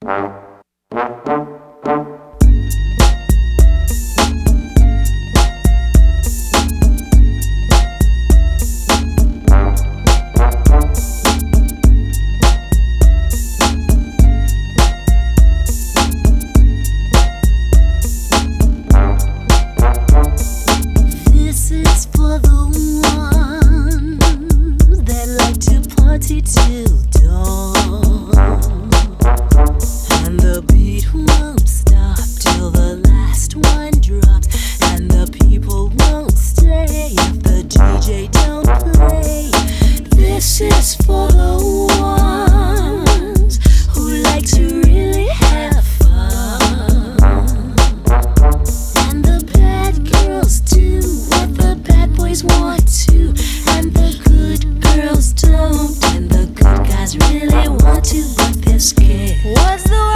This is for the ones that like to party till dawn, and the beat won't stop till the last one drops, and the people won't stay if the DJ don't play. This is for the ones who like to really have fun, and the bad girls do what the bad boys want to, and the good girls don't, and the good guys really want to, but they're scared. What's the